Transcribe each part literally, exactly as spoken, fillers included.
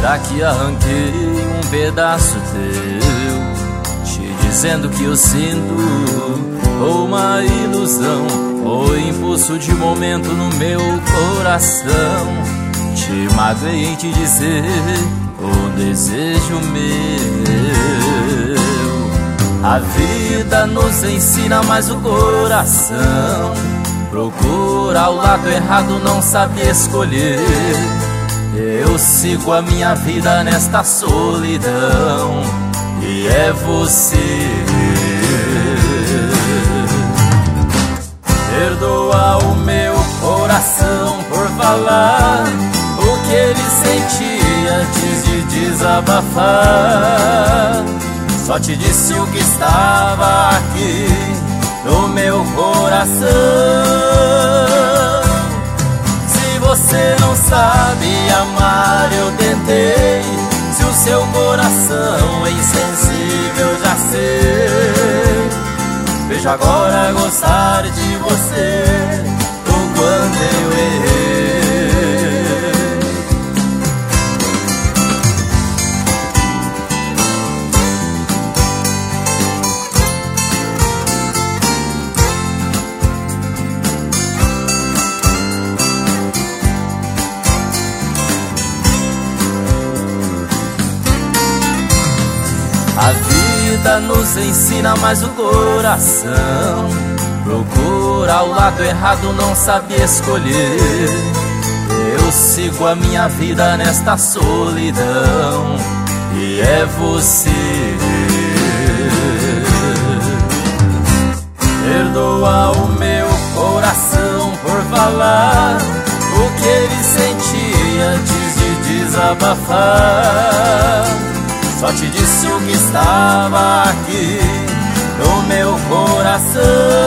Será que arranquei um pedaço teu, te dizendo que eu sinto? Ou uma ilusão, ou impulso de momento no meu coração? Te magoei em te dizer o desejo meu. A vida nos ensina, mas o coração procura o lado errado, não sabe escolher. Eu sigo a minha vida nesta solidão, e é você. Perdoa o meu coração por falar o que ele sentia antes de desabafar. Só te disse o que estava aqui no meu coração. Se você não sabe amar, eu tentei. Se o seu coração é insensível, já sei. Vejo agora gostar de você, o quanto eu errei. A vida nos ensina, mas o coração procura o lado errado, não sabe escolher. Eu sigo a minha vida nesta solidão, e é você. Perdoa o meu coração por falar o que ele sentia antes de desabafar. Só te disse o que estava aqui no meu coração.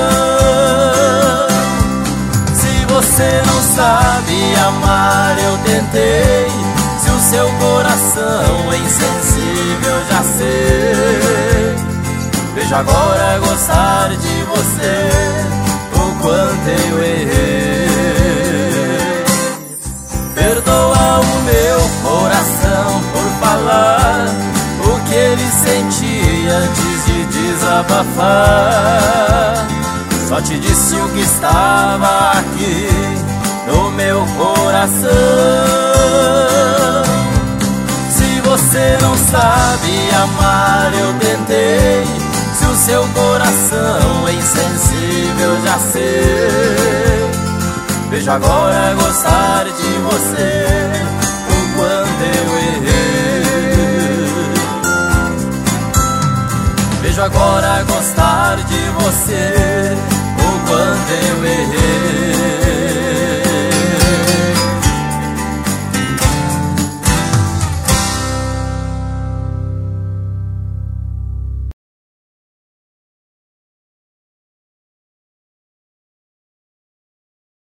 Se você não sabe amar, eu tentei. Se o seu coração é insensível, já sei. Vejo agora gostar de você, o quanto eu errei. Perdoa o meu coração por falar o que ele sentia antes de desabafar. Só te disse o que estava aqui no meu coração. Se você não sabe amar, eu tentei. Se o seu coração é insensível, já sei. Vejo agora gostar de você, o quanto eu errei. Vejo agora gostar de você, o quanto eu errei.